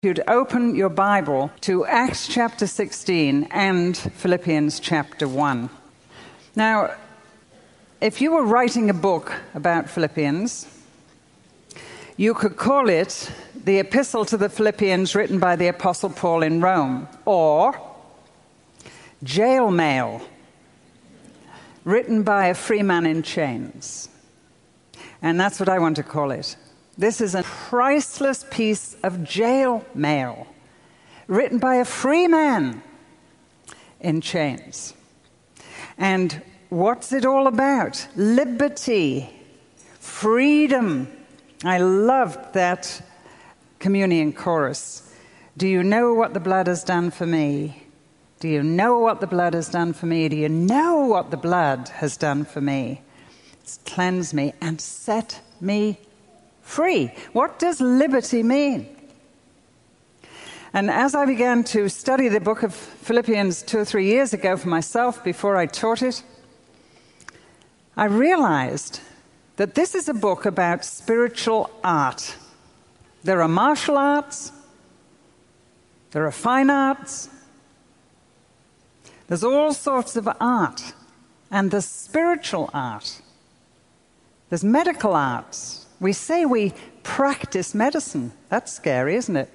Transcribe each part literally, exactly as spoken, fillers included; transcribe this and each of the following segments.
You'd open your Bible to Acts chapter sixteen and Philippians chapter one. Now, if you were writing a book about Philippians, you could call it the Epistle to the Philippians written by the Apostle Paul in Rome, or Jail Mail written by a free man in chains. And that's what I want to call it. This is a priceless piece of jail mail written by a free man in chains. And what's it all about? Liberty, freedom. I loved that communion chorus. Do you know what the blood has done for me? Do you know what the blood has done for me? Do you know what the blood has done for me? It's cleansed me and set me free. What does liberty mean? And as I began to study the book of Philippians two or three years ago for myself before I taught it, I realized that this is a book about spiritual art. There are martial arts, there are fine arts, there's all sorts of art, and there's spiritual art. There's medical arts. We say we practice medicine. That's scary, isn't it?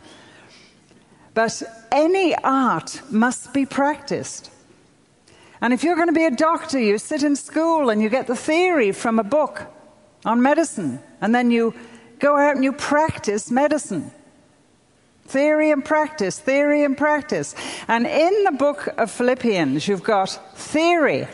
But any art must be practiced. And if you're going to be a doctor, you sit in school and you get the theory from a book on medicine, and then you go out and you practice medicine. Theory and practice, theory and practice. And in the book of Philippians, you've got theory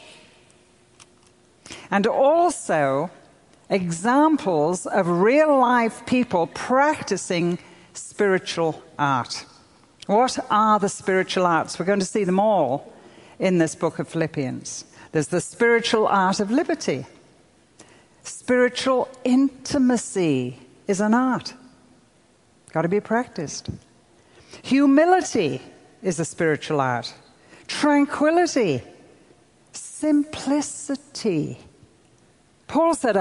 and also examples of real-life people practicing spiritual art. What are the spiritual arts? We're going to see them all in this book of Philippians. There's the spiritual art of liberty. Spiritual intimacy is an art. Got to be practiced. Humility is a spiritual art. Tranquility. Simplicity. Paul said,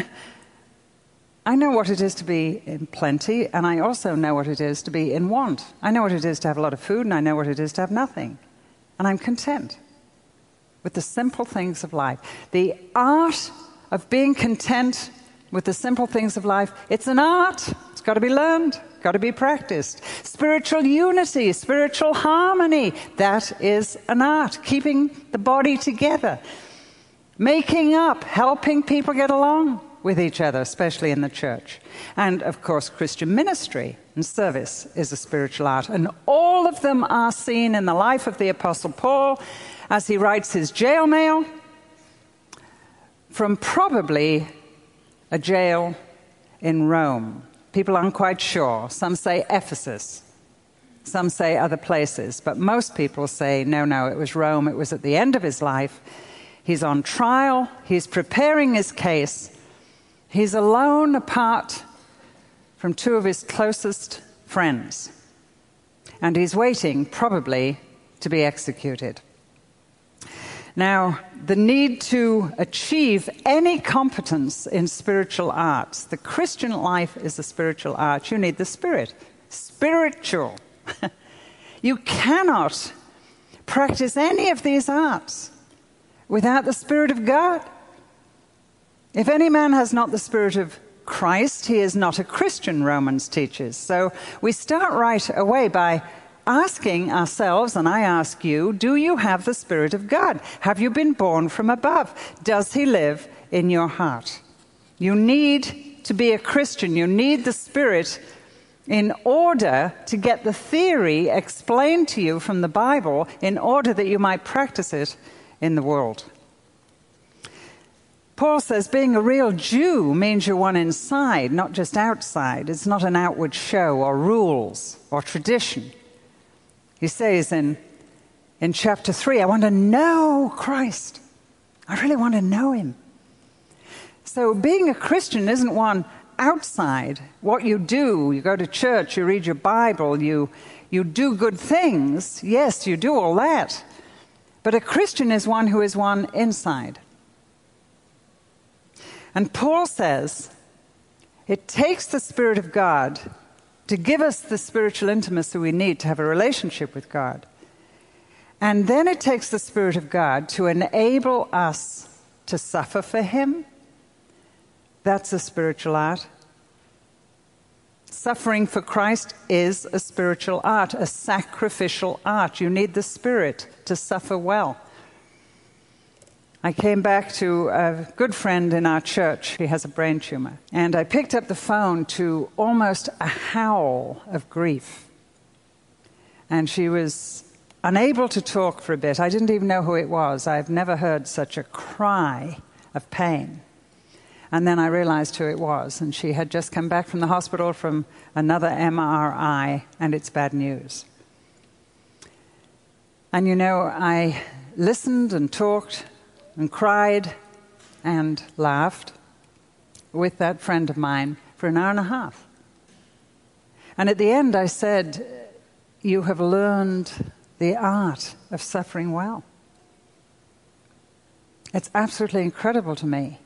I know what it is to be in plenty, and I also know what it is to be in want. I know what it is to have a lot of food, and I know what it is to have nothing. And I'm content with the simple things of life. The art of being content with the simple things of life, it's an art. It's got to be learned, got to be practiced. Spiritual unity, spiritual harmony, that is an art. Keeping the body together. Making up, helping people get along with each other, especially in the church. And, of course, Christian ministry and service is a spiritual art. And all of them are seen in the life of the Apostle Paul as he writes his jail mail from probably a jail in Rome. People aren't quite sure. Some say Ephesus. Some say other places. But most people say, no, no, it was Rome. It was at the end of his life. He's on trial. He's preparing his case. He's alone, apart from two of his closest friends. And he's waiting, probably, to be executed. Now, the need to achieve any competence in spiritual arts, the Christian life is a spiritual art. You need the Spirit. Spiritual. You cannot practice any of these arts without the Spirit of God. If any man has not the Spirit of Christ, he is not a Christian, Romans teaches. So we start right away by asking ourselves, and I ask you, do you have the Spirit of God? Have you been born from above? Does he live in your heart? You need to be a Christian. You need the Spirit in order to get the theory explained to you from the Bible in order that you might practice it in the world. Paul says being a real Jew means you're one inside, not just outside. It's not an outward show or rules or tradition. He says in, in chapter three, I want to know Christ. I really want to know him. So being a Christian isn't one outside. What you do, you go to church, you read your Bible, you, you do good things. Yes, you do all that. But a Christian is one who is one inside. And Paul says it takes the Spirit of God to give us the spiritual intimacy we need to have a relationship with God. And then it takes the Spirit of God to enable us to suffer for him. That's a spiritual art. Suffering for Christ is a spiritual art, a sacrificial art. You need the Spirit to suffer well. I came back to a good friend in our church. He has a brain tumor. And I picked up the phone to almost a howl of grief. And she was unable to talk for a bit. I didn't even know who it was. I've never heard such a cry of pain. And then I realized who it was. And she had just come back from the hospital from another M R I, and it's bad news. And you know, I listened and talked and cried and laughed with that friend of mine for an hour and a half. And at the end I said, you have learned the art of suffering well. It's absolutely incredible to me,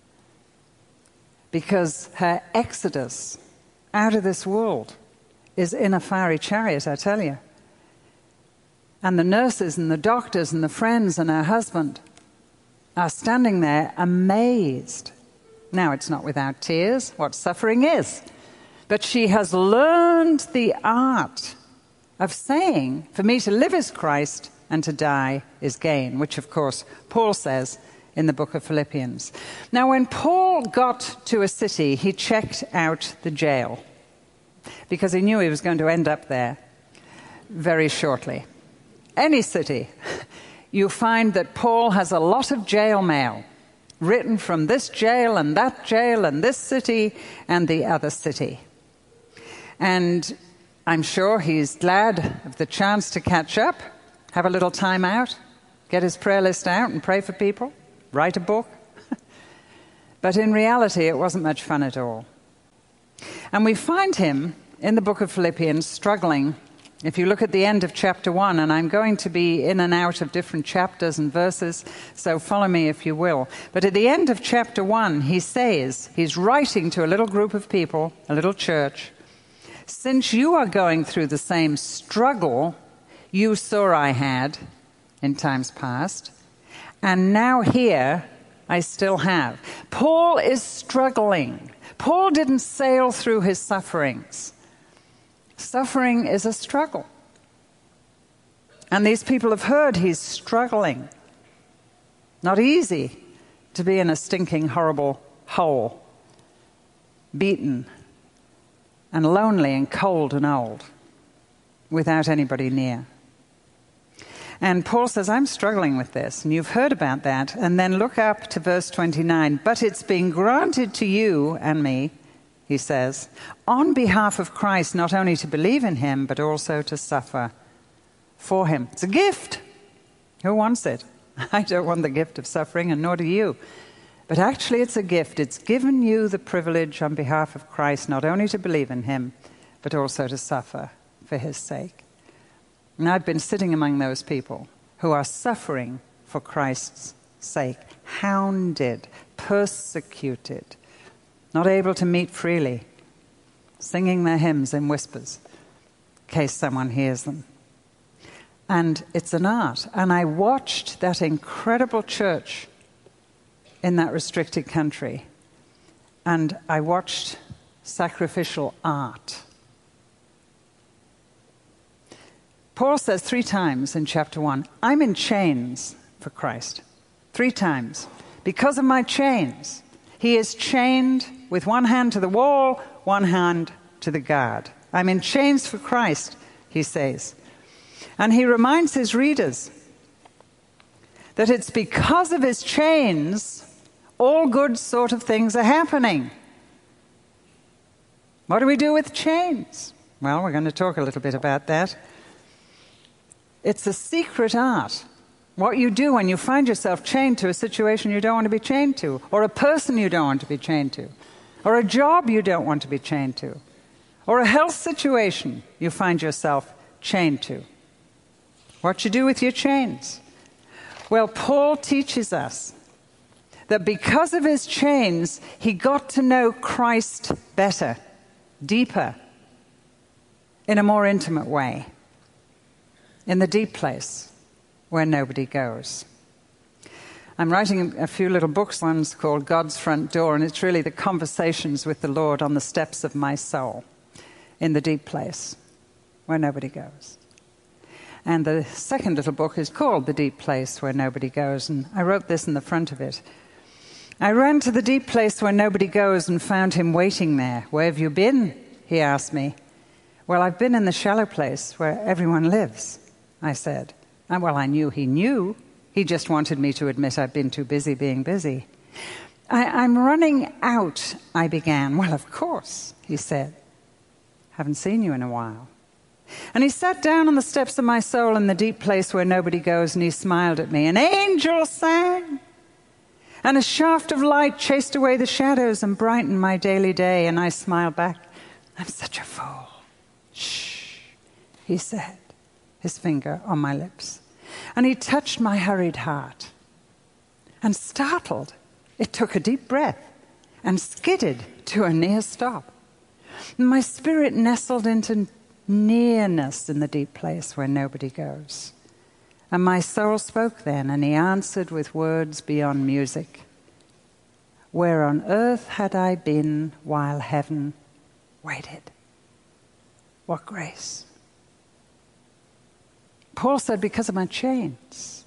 because her exodus out of this world is in a fiery chariot, I tell you. And the nurses and the doctors and the friends and her husband are standing there amazed. Now, it's not without tears, what suffering is. But she has learned the art of saying, for me to live is Christ and to die is gain, which, of course, Paul says in the book of Philippians. Now, when Paul got to a city, he checked out the jail because he knew he was going to end up there very shortly. Any city, you find that Paul has a lot of jail mail written from this jail and that jail and this city and the other city. And I'm sure he's glad of the chance to catch up, have a little time out, get his prayer list out and pray for people, write a book. But in reality, it wasn't much fun at all. And we find him in the book of Philippians struggling. If you look at the end of chapter one, and I'm going to be in and out of different chapters and verses, so follow me if you will. But at the end of chapter one, he says, he's writing to a little group of people, a little church, since you are going through the same struggle you saw I had in times past, and now here I still have. Paul is struggling. Paul didn't sail through his sufferings. Suffering is a struggle. And these people have heard he's struggling. Not easy to be in a stinking, horrible hole, beaten and lonely and cold and old, without anybody near. And Paul says, I'm struggling with this, and you've heard about that. And then look up to verse twenty-nine. But it's been granted to you and me, he says, on behalf of Christ, not only to believe in him, but also to suffer for him. It's a gift. Who wants it? I don't want the gift of suffering, and nor do you. But actually it's a gift. It's given you the privilege on behalf of Christ, not only to believe in him, but also to suffer for his sake. And I've been sitting among those people who are suffering for Christ's sake, hounded, persecuted, not able to meet freely, singing their hymns in whispers, in case someone hears them. And it's an art. And I watched that incredible church in that restricted country, and I watched sacrificial art. Paul says three times in chapter one, I'm in chains for Christ. Three times. Because of my chains. He is chained with one hand to the wall, one hand to the guard. I'm in chains for Christ, he says. And he reminds his readers that it's because of his chains all good sort of things are happening. What do we do with chains? Well, we're going to talk a little bit about that. It's a secret art. What you do when you find yourself chained to a situation you don't want to be chained to, or a person you don't want to be chained to, or a job you don't want to be chained to, or a health situation you find yourself chained to. What you do with your chains? Well, Paul teaches us that because of his chains, he got to know Christ better, deeper. in a more intimate way, in the deep place where nobody goes. I'm writing a few little books. One's called God's Front Door, and it's really the conversations with the Lord on the steps of my soul, in the deep place where nobody goes. And the second little book is called The Deep Place Where Nobody Goes, and I wrote this in the front of it. I ran to the deep place where nobody goes and found him waiting there. "Where have you been?" he asked me. "Well, I've been in the shallow place where everyone lives," I said. And well, I knew he knew. He just wanted me to admit I'd been too busy being busy. I, I'm running out, I began. "Well, of course," he said. "Haven't seen you in a while." And he sat down on the steps of my soul in the deep place where nobody goes, and he smiled at me. An angel sang, and a shaft of light chased away the shadows and brightened my daily day. And I smiled back. "I'm such a fool." "Shh," he said, his finger on my lips. And he touched my hurried heart. And startled, it took a deep breath and skidded to a near stop. And my spirit nestled into nearness in the deep place where nobody goes. And my soul spoke then, and he answered with words beyond music. "Where on earth had I been while heaven waited? What grace!" Paul said, because of my chains,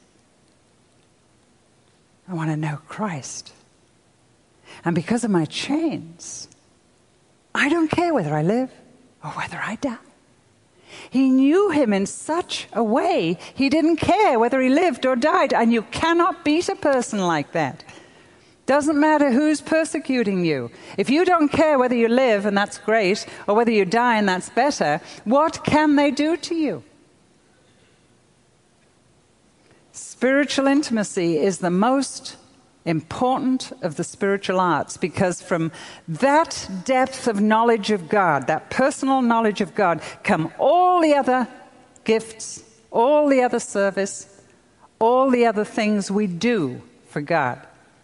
I want to know Christ. And because of my chains, I don't care whether I live or whether I die. He knew him in such a way, he didn't care whether he lived or died. And you cannot beat a person like that. Doesn't matter who's persecuting you. If you don't care whether you live, and that's great, or whether you die, and that's better, what can they do to you? Spiritual intimacy is the most important of the spiritual arts, because from that depth of knowledge of God, that personal knowledge of God, come all the other gifts, all the other service, all the other things we do for God.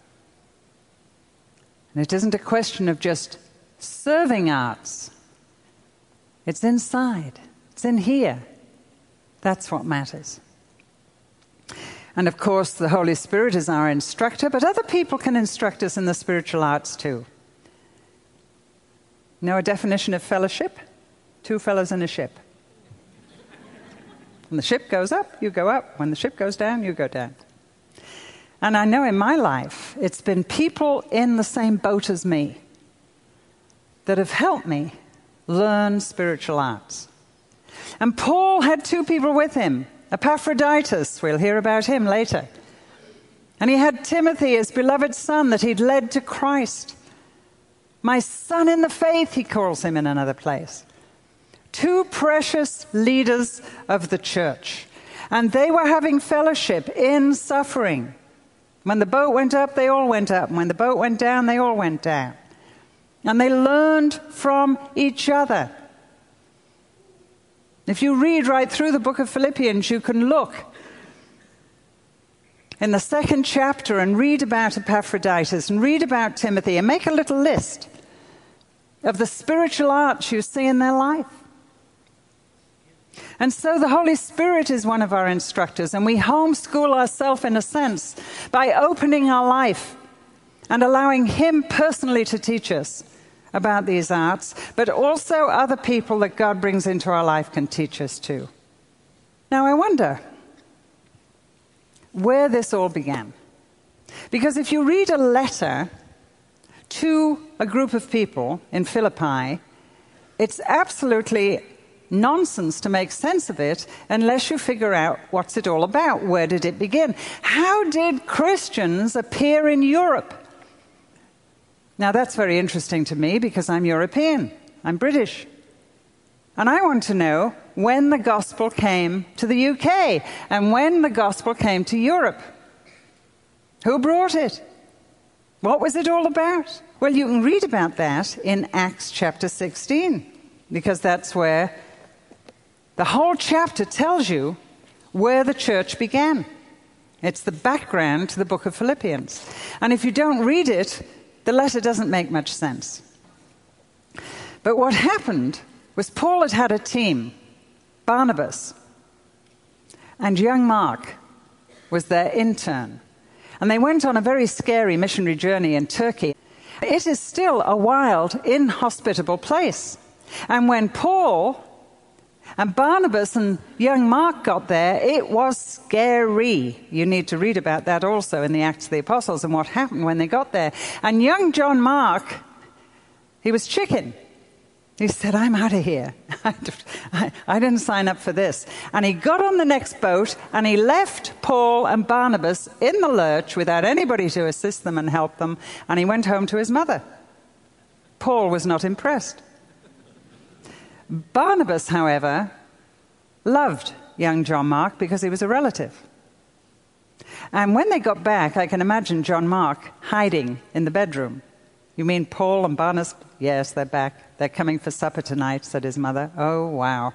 And it isn't a question of just serving arts. It's inside. It's in here. That's what matters. And of course, the Holy Spirit is our instructor, but other people can instruct us in the spiritual arts too. Know a definition of fellowship? Two fellows in a ship. When the ship goes up, you go up. When the ship goes down, you go down. And I know in my life, it's been people in the same boat as me that have helped me learn spiritual arts. And Paul had two people with him. Epaphroditus, we'll hear about him later. And he had Timothy, his beloved son, that he'd led to Christ. My son in the faith, he calls him in another place. Two precious leaders of the church. And they were having fellowship in suffering. When the boat went up, they all went up. And when the boat went down, they all went down. And they learned from each other. If you read right through the book of Philippians, you can look in the second chapter and read about Epaphroditus and read about Timothy and make a little list of the spiritual arts you see in their life. And so the Holy Spirit is one of our instructors, and we homeschool ourselves in a sense by opening our life and allowing him personally to teach us about these arts, but also other people that God brings into our life can teach us too. Now I wonder where this all began. Because if you read a letter to a group of people in Philippi, it's absolutely nonsense to make sense of it unless you figure out what's it all about. Where did it begin? How did Christians appear in Europe? Now that's very interesting to me because I'm European, I'm British. And I want to know when the gospel came to the U K and when the gospel came to Europe. Who brought it? What was it all about? Well, you can read about that in Acts chapter sixteen, because that's where the whole chapter tells you where the church began. It's the background to the book of Philippians. And if you don't read it, the letter doesn't make much sense. But what happened was Paul had had a team, Barnabas, and young Mark was their intern. And they went on a very scary missionary journey in Turkey. It is still a wild, inhospitable place. And when Paul and Barnabas and young Mark got there, it was scary. You need to read about that also in the Acts of the Apostles and what happened when they got there. And young John Mark, he was chicken. He said, I'm out of here. I, I didn't sign up for this. And he got on the next boat and he left Paul and Barnabas in the lurch without anybody to assist them and help them. And he went home to his mother. Paul was not impressed. Barnabas, however, loved young John Mark because he was a relative. And when they got back, I can imagine John Mark hiding in the bedroom. You mean Paul and Barnabas? Yes, they're back. They're coming for supper tonight, said his mother. Oh, wow.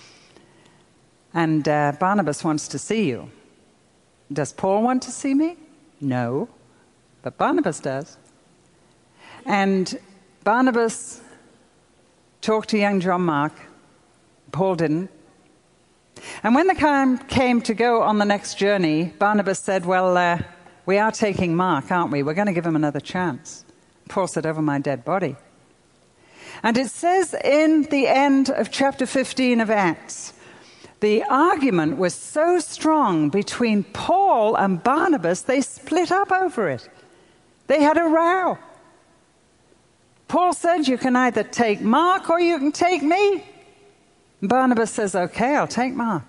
And uh, Barnabas wants to see you. Does Paul want to see me? No, but Barnabas does. And Barnabas talked to young John Mark. Paul didn't. And when the time came to go on the next journey, Barnabas said, well, uh, we are taking Mark, aren't we? We're going to give him another chance. Paul said, over my dead body. And it says in the end of chapter fifteen of Acts, the argument was so strong between Paul and Barnabas, they split up over it. They had a row. Paul said, you can either take Mark or you can take me. Barnabas says, okay, I'll take Mark.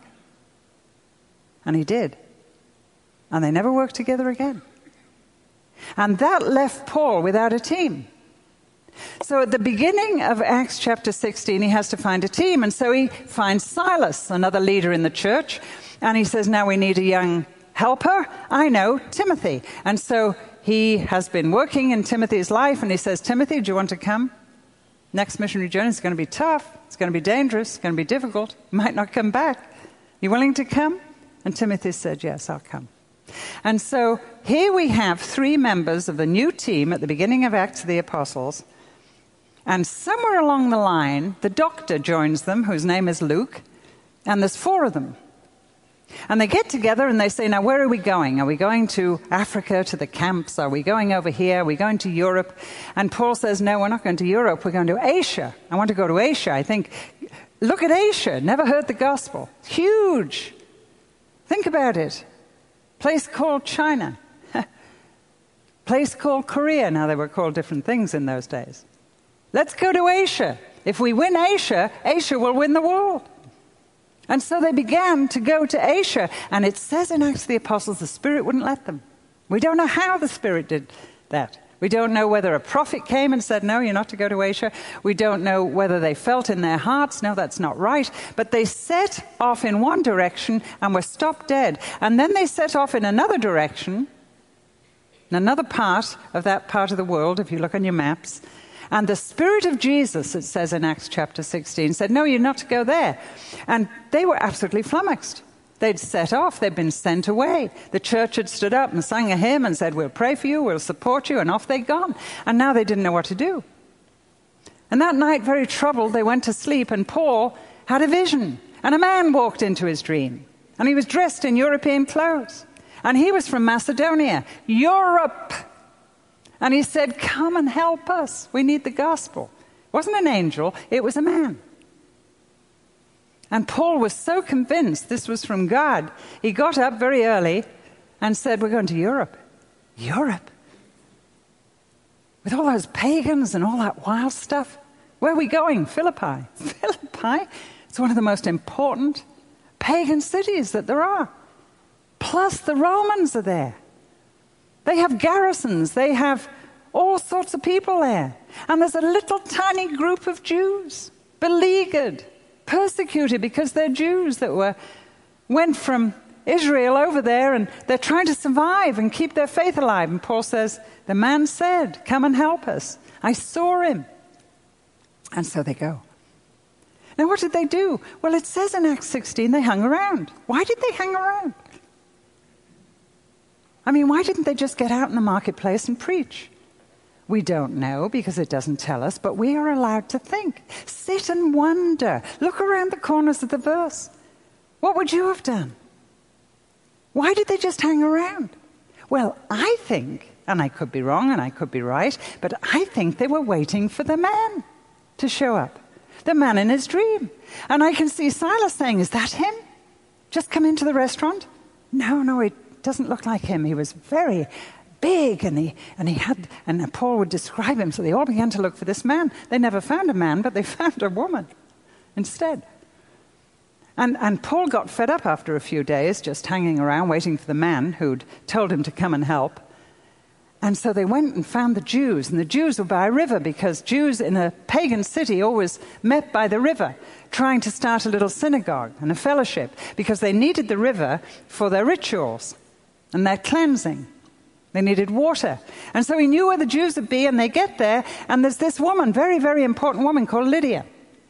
And he did. And they never worked together again. And that left Paul without a team. So at the beginning of Acts chapter sixteen, he has to find a team. And so he finds Silas, another leader in the church. And he says, now we need a young helper. I know, Timothy. And so he has been working in Timothy's life. And he says, Timothy, do you want to come? Next missionary journey is going to be tough. It's going to be dangerous. It's going to be difficult. You might not come back. You willing to come? And Timothy said, yes, I'll come. And so here we have three members of the new team at the beginning of Acts of the Apostles. And somewhere along the line, the doctor joins them, whose name is Luke. And there's four of them. And they get together and they say, now, where are we going? Are we going to Africa, to the camps? Are we going over here? Are we going to Europe? And Paul says, no, we're not going to Europe. We're going to Asia. I want to go to Asia. I think, look at Asia. Never heard the gospel. Huge. Think about it. Place called China. Place called Korea. Now, they were called different things in those days. Let's go to Asia. If we win Asia, Asia will win the world. And so they began to go to Asia. And it says in Acts of the Apostles, the Spirit wouldn't let them. We don't know how the Spirit did that. We don't know whether a prophet came and said, no, you're not to go to Asia. We don't know whether they felt in their hearts, no, that's not right. But they set off in one direction and were stopped dead. And then they set off in another direction, in another part of that part of the world, if you look on your maps. And the Spirit of Jesus, it says in Acts chapter sixteen, said, no, you're not to go there. And they were absolutely flummoxed. They'd set off. They'd been sent away. The church had stood up and sang a hymn and said, we'll pray for you, we'll support you, and off they'd gone. And now they didn't know what to do. And that night, very troubled, they went to sleep, and Paul had a vision. And a man walked into his dream. And he was dressed in European clothes. And he was from Macedonia, Europe. And he said, come and help us. We need the gospel. It wasn't an angel, it was a man. And Paul was so convinced this was from God, he got up very early and said, we're going to Europe. Europe? With all those pagans and all that wild stuff? Where are we going? Philippi. Philippi? It's one of the most important pagan cities that there are. Plus the Romans are there. They have garrisons. They have all sorts of people there. And there's a little tiny group of Jews, beleaguered, persecuted because they're Jews that were went from Israel over there, and they're trying to survive and keep their faith alive. And Paul says, the man said, come and help us. I saw him. And so they go. Now, what did they do? Well, it says in Acts sixteen, they hung around. Why did they hang around? I mean, why didn't they just get out in the marketplace and preach? We don't know because it doesn't tell us, but we are allowed to think. Sit and wonder. Look around the corners of the verse. What would you have done? Why did they just hang around? Well, I think, and I could be wrong and I could be right, but I think they were waiting for the man to show up. The man in his dream. And I can see Silas saying, is that him? Just come into the restaurant? No, no, it doesn't look like him. He was very big, and he and he had, and Paul would describe him. So they all began to look for this man. They never found a man, but they found a woman instead. And and Paul got fed up after a few days, just hanging around waiting for the man who'd told him to come and help. And so they went and found the Jews, and the Jews were by a river, because Jews in a pagan city always met by the river, trying to start a little synagogue and a fellowship, because they needed the river for their rituals and their cleansing. They needed water. And so he knew where the Jews would be, and they get there, and there's this woman, very, very important woman called Lydia.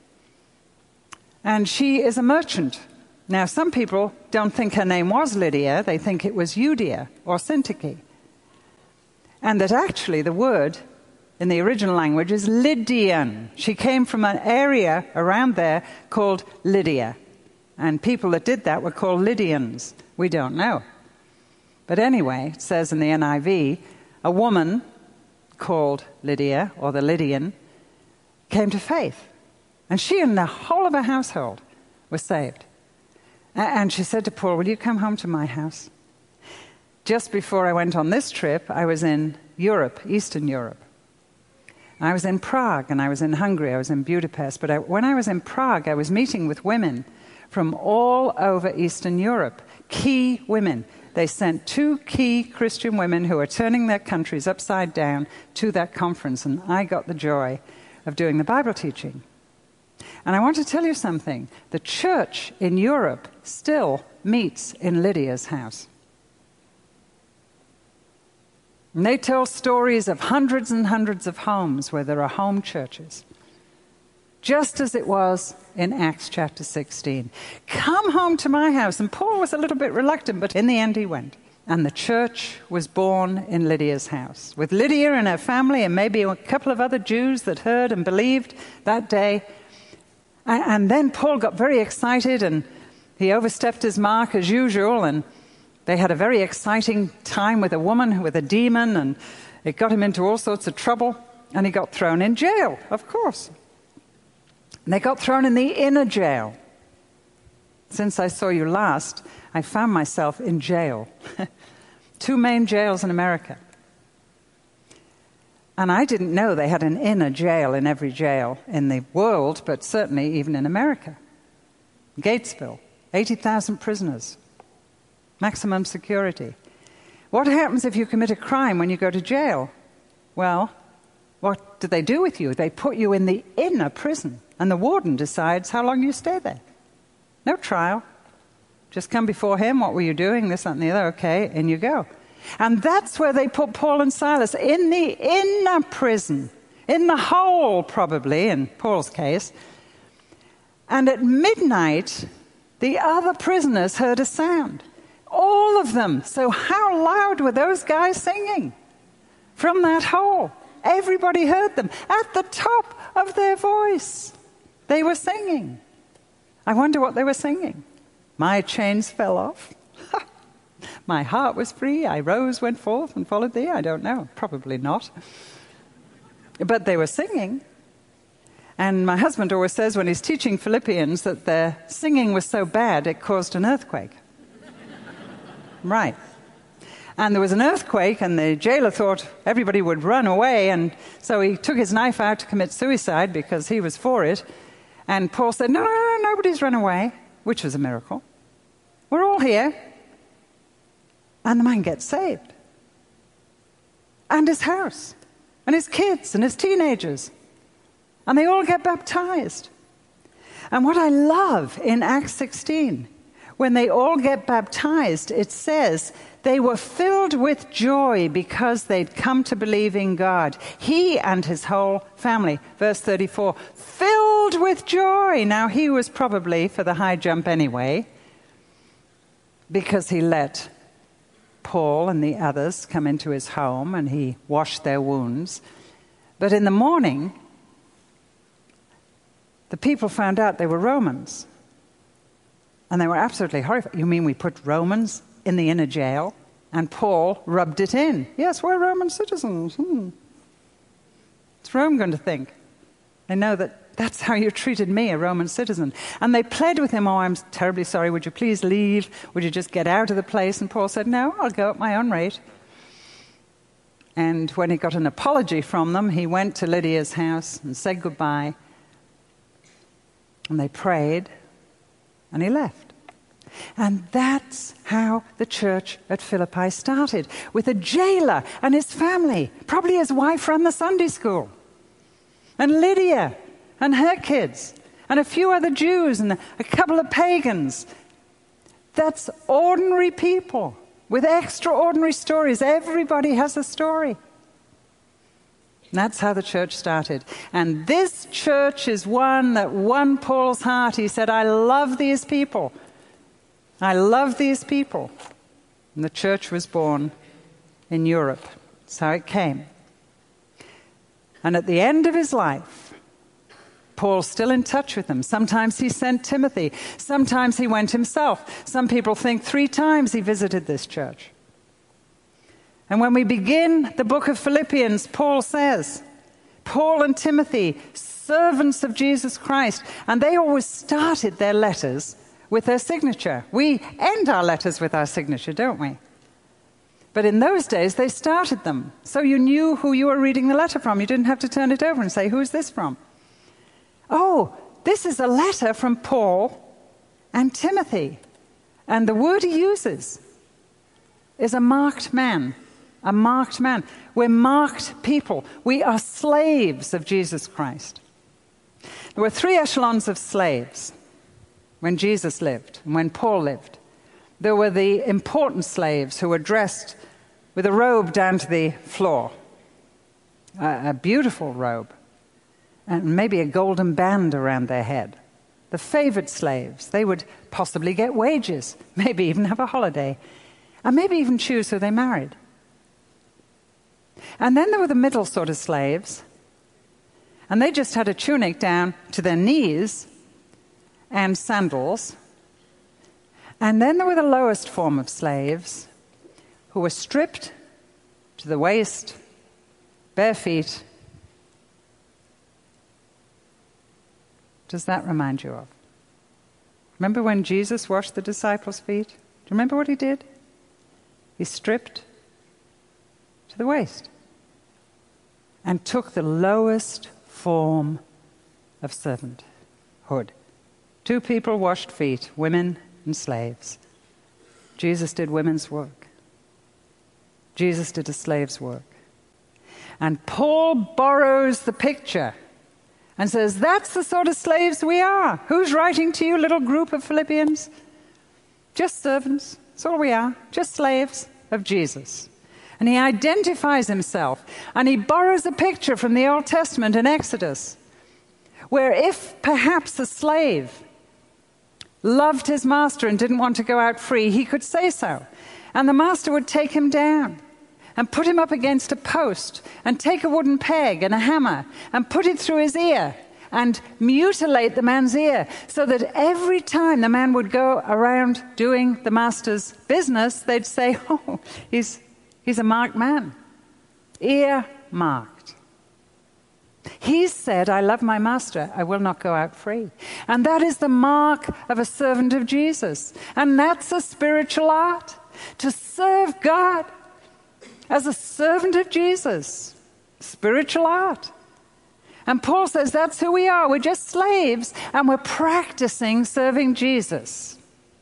And she is a merchant. Now, some people don't think her name was Lydia. They think it was Euodia or Syntyche. And that actually the word in the original language is Lydian. She came from an area around there called Lydia. And people that did that were called Lydians. We don't know. But anyway, it says in the N I V, a woman called Lydia, or the Lydian, came to faith. And she and the whole of her household were saved. And she said to Paul, will you come home to my house? Just before I went on this trip, I was in Europe, Eastern Europe. I was in Prague, and I was in Hungary, I was in Budapest. But I, when I was in Prague, I was meeting with women from all over Eastern Europe, key women. They sent two key Christian women who are turning their countries upside down to that conference, and I got the joy of doing the Bible teaching. And I want to tell you something. The church in Europe still meets in Lydia's house. And they tell stories of hundreds and hundreds of homes where there are home churches. Just as it was in Acts chapter sixteen. Come home to my house. And Paul was a little bit reluctant, but in the end he went. And the church was born in Lydia's house. With Lydia and her family, and maybe a couple of other Jews that heard and believed that day. And then Paul got very excited, and he overstepped his mark as usual, and they had a very exciting time with a woman with a demon, and it got him into all sorts of trouble, and he got thrown in jail, of course. And they got thrown in the inner jail. Since I saw you last, I found myself in jail. Two main jails in America. And I didn't know they had an inner jail in every jail in the world, but certainly even in America. Gatesville, eighty thousand prisoners. Maximum security. What happens if you commit a crime when you go to jail? Well, what do they do with you? They put you in the inner prison, and the warden decides how long you stay there. No trial. Just come before him. What were you doing? This, that, and the other. Okay, in you go. And that's where they put Paul and Silas, in the inner prison, in the hole probably, in Paul's case. And at midnight, the other prisoners heard a sound. All of them. So how loud were those guys singing? From that hole. Everybody heard them. At the top of their voice. They were singing. I wonder what they were singing. My chains fell off. My heart was free. I rose, went forth, and followed thee. I don't know. Probably not. But they were singing. And my husband always says when he's teaching Philippians that their singing was so bad it caused an earthquake. Right. And there was an earthquake, and the jailer thought everybody would run away, and so he took his knife out to commit suicide because he was for it. And Paul said, no, no, no, nobody's run away, which was a miracle. We're all here. And the man gets saved. And his house, and his kids, and his teenagers. And they all get baptized. And what I love in Acts sixteen, when they all get baptized, it says they were filled with joy because they'd come to believe in God. He and his whole family. Verse thirty-four, filled with joy. Now he was probably for the high jump anyway, because he let Paul and the others come into his home and he washed their wounds. But in the morning, the people found out they were Romans. And they were absolutely horrified. You mean we put Romans in the inner jail? And Paul rubbed it in. Yes, we're Roman citizens. Hmm. What's Rome going to think? They know that that's how you treated me, a Roman citizen. And they pled with him, oh, I'm terribly sorry, would you please leave? Would you just get out of the place? And Paul said, no, I'll go at my own rate. And when he got an apology from them, he went to Lydia's house and said goodbye. And they prayed, and he left. And that's how the church at Philippi started, with a jailer and his family. Probably his wife ran the Sunday school. And Lydia and her kids, and a few other Jews and a couple of pagans. That's ordinary people with extraordinary stories. Everybody has a story. And that's how the church started. And this church is one that won Paul's heart. He said, I love these people. I love these people. And the church was born in Europe. That's how it came. And at the end of his life, Paul's still in touch with them. Sometimes he sent Timothy. Sometimes he went himself. Some people think three times he visited this church. And when we begin the book of Philippians, Paul says, Paul and Timothy, servants of Jesus Christ. And they always started their letters with their signature. We end our letters with our signature, don't we? But in those days, they started them. So you knew who you were reading the letter from. You didn't have to turn it over and say, who's this from? Oh, this is a letter from Paul and Timothy. And the word he uses is a marked man. A marked man. We're marked people. We are slaves of Jesus Christ. There were three echelons of slaves when Jesus lived and when Paul lived. There were the important slaves who were dressed with a robe down to the floor, a, a beautiful robe, and maybe a golden band around their head. The favored slaves, they would possibly get wages, maybe even have a holiday, and maybe even choose who they married. And then there were the middle sort of slaves, and they just had a tunic down to their knees and sandals. And then there were the lowest form of slaves who were stripped to the waist, bare feet. Does that remind you of? Remember when Jesus washed the disciples' feet? Do you remember what he did? He stripped to the waist and took the lowest form of servanthood. Two people washed feet, women and slaves. Jesus did women's work. Jesus did a slave's work. And Paul borrows the picture and says, that's the sort of slaves we are. Who's writing to you, little group of Philippians? Just servants. That's all we are. Just slaves of Jesus. And he identifies himself. And he borrows a picture from the Old Testament in Exodus, where if perhaps a slave loved his master and didn't want to go out free, he could say so. And the master would take him down and put him up against a post and take a wooden peg and a hammer and put it through his ear and mutilate the man's ear, so that every time the man would go around doing the master's business, they'd say, oh, he's, he's a marked man. Ear marked. He said, I love my master, I will not go out free. And that is the mark of a servant of Jesus. And that's a spiritual art. To serve God as a servant of Jesus. Spiritual art. And Paul says that's who we are. We're just slaves, and we're practicing serving Jesus.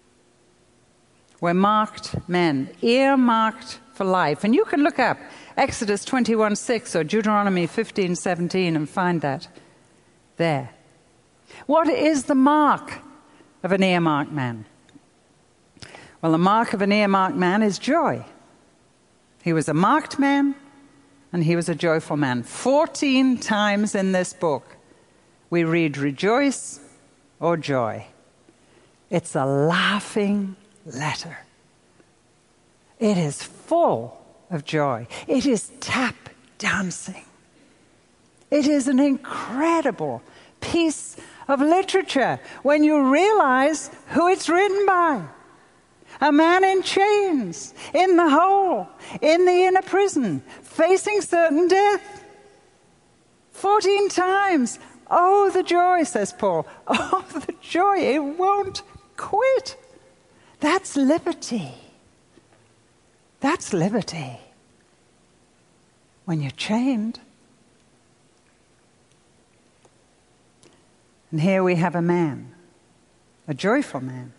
We're marked men, earmarked for life. And you can look up Exodus twenty-one six or Deuteronomy fifteen seventeen and find that there. What is the mark of an earmarked man? Well, the mark of an earmarked man is joy. He was a marked man, and he was a joyful man. Fourteen times in this book, we read rejoice or joy. It's a laughing letter. It is full of joy. It is tap dancing. It is an incredible piece of literature when you realize who it's written by. A man in chains, in the hole, in the inner prison, facing certain death. Fourteen times. Oh, the joy, says Paul. Oh, the joy. It won't quit. That's liberty. That's liberty. When you're chained. And here we have a man, a joyful man.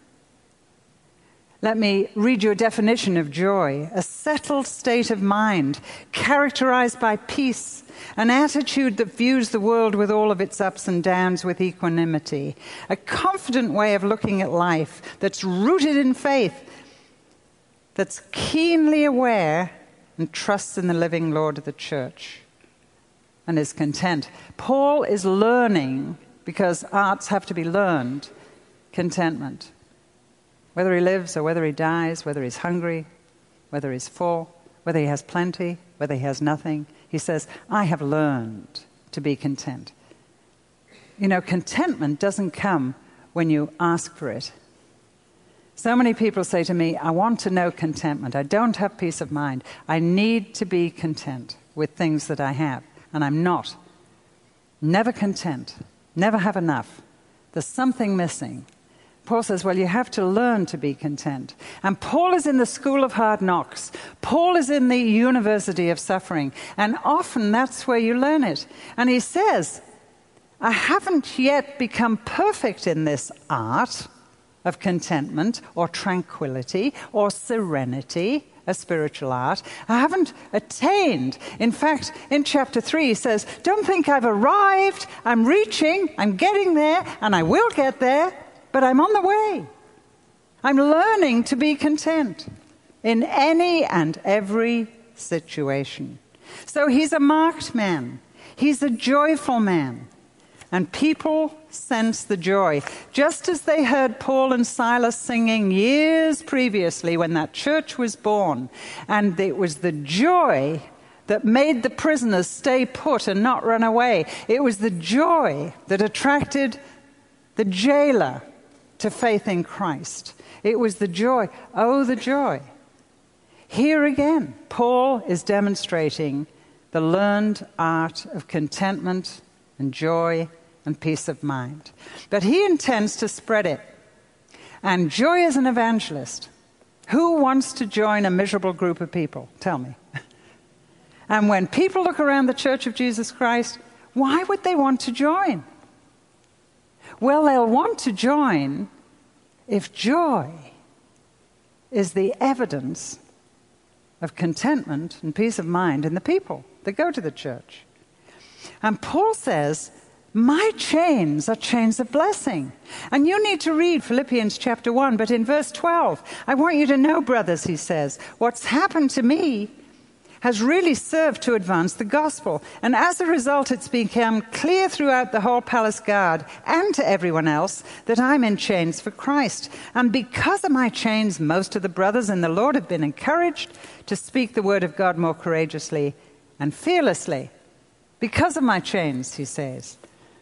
Let me read you a definition of joy: a settled state of mind, characterized by peace, an attitude that views the world with all of its ups and downs with equanimity, a confident way of looking at life that's rooted in faith, that's keenly aware and trusts in the living Lord of the church, and is content. Paul is learning, because arts have to be learned, contentment. Whether he lives or whether he dies, whether he's hungry, whether he's full, whether he has plenty, whether he has nothing, he says, I have learned to be content. You know, contentment doesn't come when you ask for it. So many people say to me, I want to know contentment. I don't have peace of mind. I need to be content with things that I have, and I'm not. Never content. Never have enough. There's something missing. Paul says, well, you have to learn to be content. And Paul is in the school of hard knocks. Paul is in the university of suffering. And often that's where you learn it. And he says, I haven't yet become perfect in this art of contentment or tranquility or serenity, a spiritual art. I haven't attained. In fact, in chapter three, he says, don't think I've arrived. I'm reaching. I'm getting there. And I will get there. But I'm on the way. I'm learning to be content in any and every situation. So he's a marked man. He's a joyful man. And people sense the joy. Just as they heard Paul and Silas singing years previously when that church was born. And it was the joy that made the prisoners stay put and not run away. It was the joy that attracted the jailer to faith in Christ. It was the joy. Oh, the joy. Here again, Paul is demonstrating the learned art of contentment and joy and peace of mind. But he intends to spread it. And joy as an evangelist. Who wants to join a miserable group of people? Tell me. And when people look around the Church of Jesus Christ, why would they want to join? Well, they'll want to join if joy is the evidence of contentment and peace of mind in the people that go to the church. And Paul says, my chains are chains of blessing. And you need to read Philippians chapter one, but in verse twelve, I want you to know, brothers, he says, what's happened to me has really served to advance the gospel. And as a result, it's become clear throughout the whole palace guard and to everyone else that I'm in chains for Christ. And because of my chains, most of the brothers in the Lord have been encouraged to speak the word of God more courageously and fearlessly. Because of my chains, he says.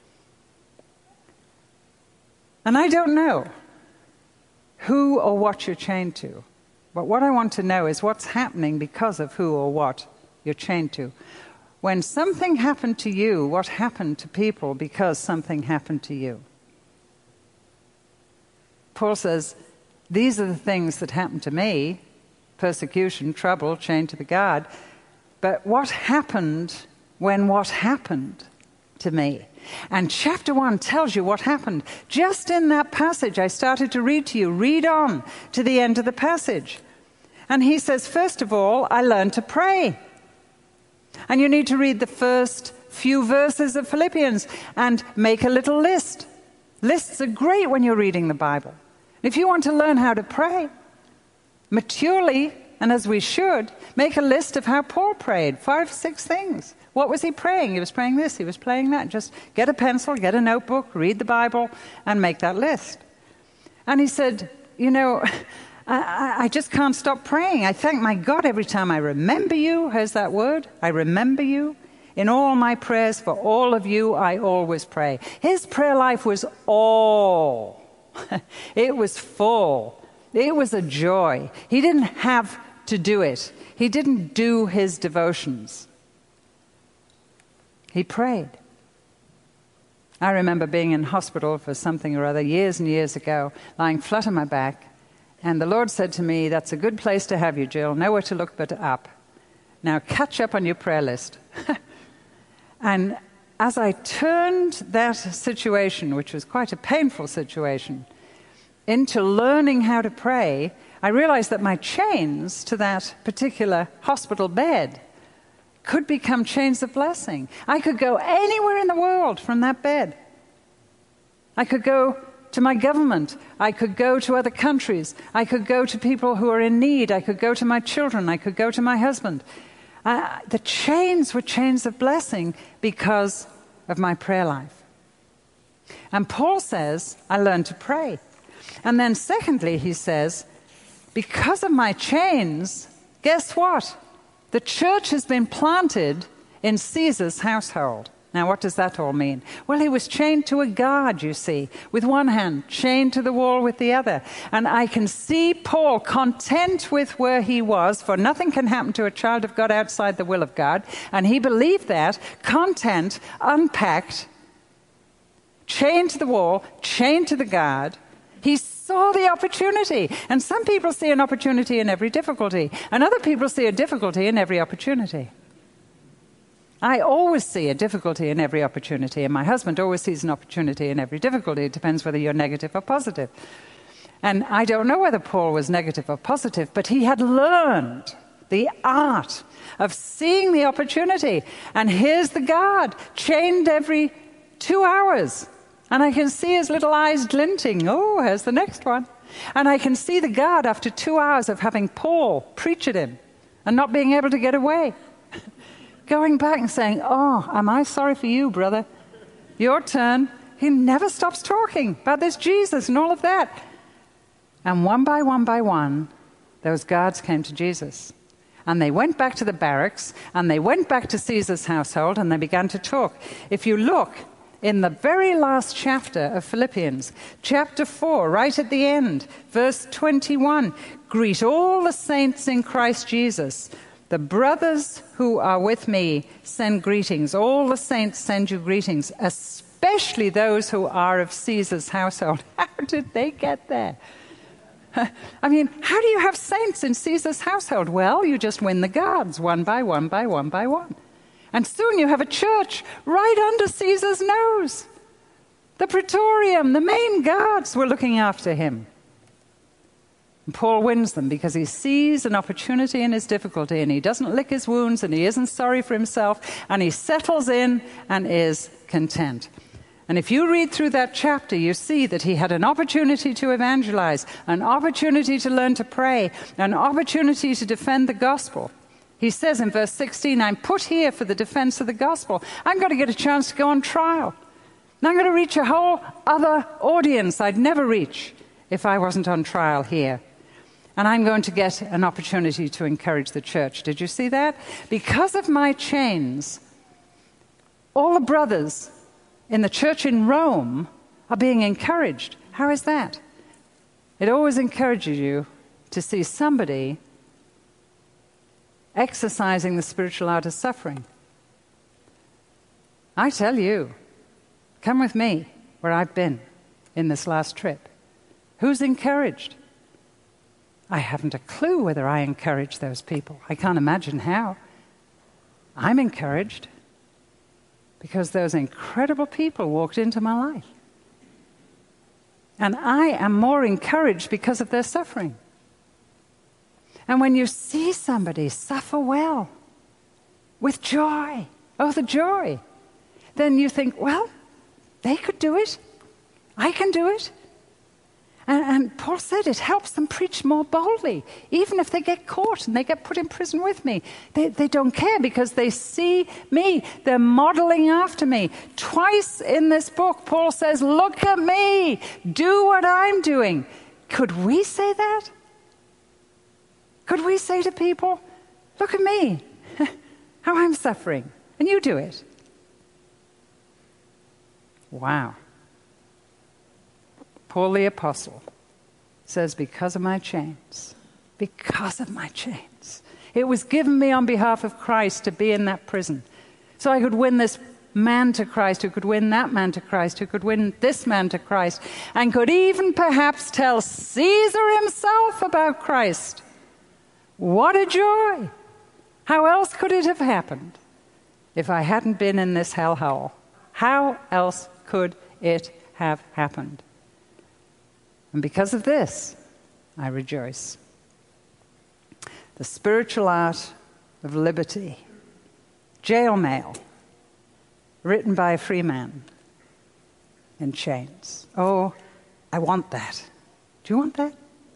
And I don't know who or what you're chained to. But what I want to know is what's happening because of who or what you're chained to. When something happened to you, what happened to people because something happened to you? Paul says, these are the things that happened to me: persecution, trouble, chained to the guard. But what happened when what happened to me? And chapter one tells you what happened. Just in that passage I started to read to you, read on to the end of the passage. And he says, first of all, I learned to pray. And you need to read the first few verses of Philippians and make a little list. Lists are great when you're reading the Bible. If you want to learn how to pray maturely, and as we should, make a list of how Paul prayed, five, six things. What was he praying? He was praying this, he was praying that. Just get a pencil, get a notebook, read the Bible, and make that list. And he said, you know, I, I just can't stop praying. I thank my God every time I remember you. Here's that word. I remember you. In all my prayers for all of you, I always pray. His prayer life was all. It was full. It was a joy. He didn't have to do it. He didn't do his devotions. He prayed. I remember being in hospital for something or other years and years ago, lying flat on my back, and the Lord said to me, "That's a good place to have you, Jill. Nowhere to look but up. Now catch up on your prayer list." And as I turned that situation, which was quite a painful situation, into learning how to pray, I realized that my chains to that particular hospital bed could become chains of blessing. I could go anywhere in the world from that bed. I could go to my government. I could go to other countries. I could go to people who are in need. I could go to my children. I could go to my husband. Uh, the chains were chains of blessing because of my prayer life. And Paul says, I learned to pray. And then secondly, he says, because of my chains, guess what? The church has been planted in Caesar's household. Now, what does that all mean? Well, he was chained to a guard, you see, with one hand, chained to the wall with the other. And I can see Paul content with where he was, for nothing can happen to a child of God outside the will of God. And he believed that, content, unpacked, chained to the wall, chained to the guard. He saw the opportunity. And some people see an opportunity in every difficulty, and other people see a difficulty in every opportunity. I always see a difficulty in every opportunity, and my husband always sees an opportunity in every difficulty. It depends whether you're negative or positive. And I don't know whether Paul was negative or positive, but he had learned the art of seeing the opportunity. And here's the guard, chained every two hours. And I can see his little eyes glinting. Oh, here's the next one. And I can see the guard after two hours of having Paul preach at him and not being able to get away, going back and saying, "Oh, am I sorry for you, brother? Your turn." He never stops talking about this Jesus and all of that. And one by one by one, those guards came to Jesus. And they went back to the barracks, and they went back to Caesar's household, and they began to talk. If you look in the very last chapter of Philippians, chapter four, right at the end, verse twenty-one, "Greet all the saints in Christ Jesus. The brothers who are with me send greetings. All the saints send you greetings, especially those who are of Caesar's household." How did they get there? I mean, how do you have saints in Caesar's household? Well, you just win the guards one by one by one by one. And soon you have a church right under Caesar's nose. The Praetorium, the main guards were looking after him. And Paul wins them because he sees an opportunity in his difficulty, and he doesn't lick his wounds, and he isn't sorry for himself, and he settles in and is content. And if you read through that chapter, you see that he had an opportunity to evangelize, an opportunity to learn to pray, an opportunity to defend the gospel. He says in verse sixteen, "I'm put here for the defense of the gospel." I'm going to get a chance to go on trial. And I'm going to reach a whole other audience I'd never reach if I wasn't on trial here. And I'm going to get an opportunity to encourage the church. Did you see that? Because of my chains, all the brothers in the church in Rome are being encouraged. How is that? It always encourages you to see somebody exercising the spiritual art of suffering. I tell you, come with me where I've been in this last trip. Who's encouraged? I haven't a clue whether I encourage those people. I can't imagine how. I'm encouraged because those incredible people walked into my life. And I am more encouraged because of their suffering. And when you see somebody suffer well, with joy, oh, the joy, then you think, well, they could do it. I can do it. And, and Paul said it helps them preach more boldly. Even if they get caught and they get put in prison with me, they, they don't care because they see me. They're modeling after me. Twice in this book, Paul says, "Look at me. Do what I'm doing." Could we say that? Could we say to people, "Look at me, how I'm suffering. And you do it. Wow. Paul the Apostle says, because of my chains, because of my chains. It was given me on behalf of Christ to be in that prison. So I could win this man to Christ, who could win that man to Christ, who could win this man to Christ, and could even perhaps tell Caesar himself about Christ. What a joy! How else could it have happened if I hadn't been in this hellhole? How else could it have happened? And because of this, I rejoice. The spiritual art of liberty. Jail mail, written by a free man in chains. Oh, I want that. Do you want that?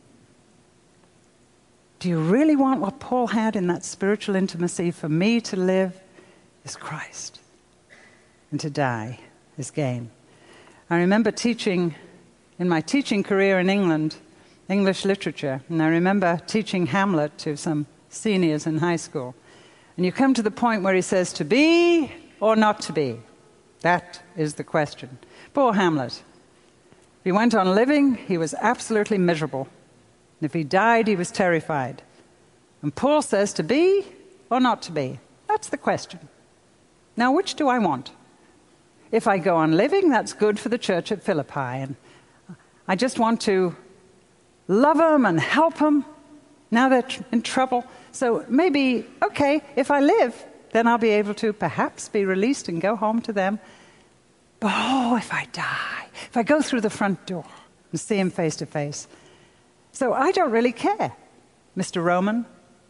Do you really want what Paul had in that spiritual intimacy? For me to live is Christ, and to die is gain. I remember teaching, in my teaching career in England, English literature, and I remember teaching Hamlet to some seniors in high school. And you come to the point where he says, to be or not to be? That is the question. Poor Hamlet. If he went on living, he was absolutely miserable. And if he died, he was terrified. And Paul says, to be or not to be? That's the question. Now, which do I want? If I go on living, that's good for the church at Philippi. And I just want to love them and help them. Now they're in trouble. So maybe, okay, if I live, then I'll be able to perhaps be released and go home to them. But oh, if I die, if I go through the front door and see him face to face. So I don't really care, Mister Roman.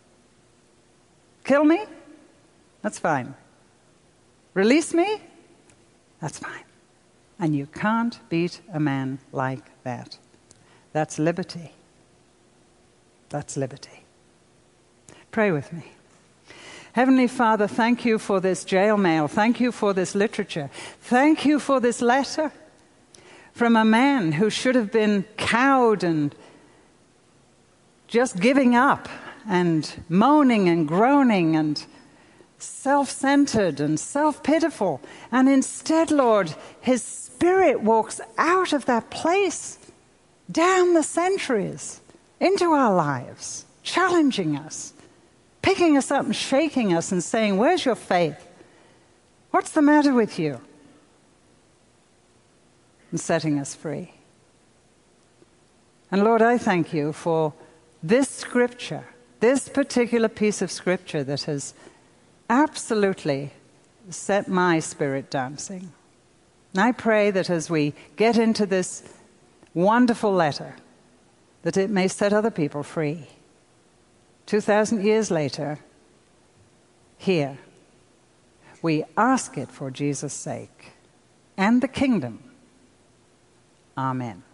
Kill me? That's fine. Release me? That's fine. And you can't beat a man like that. That's liberty. That's liberty. Pray with me. Heavenly Father, thank you for this jail mail. Thank you for this literature. Thank you for this letter from a man who should have been cowed and just giving up and moaning and groaning and self-centered and self-pitiful. And instead, Lord, his spirit walks out of that place, down the centuries, into our lives, challenging us, picking us up and shaking us and saying, where's your faith? What's the matter with you? And setting us free. And Lord, I thank you for this scripture, this particular piece of scripture that has absolutely set my spirit dancing. And I pray that as we get into this wonderful letter, that it may set other people free. Two thousand years later, here, we ask it for Jesus' sake and the kingdom. Amen.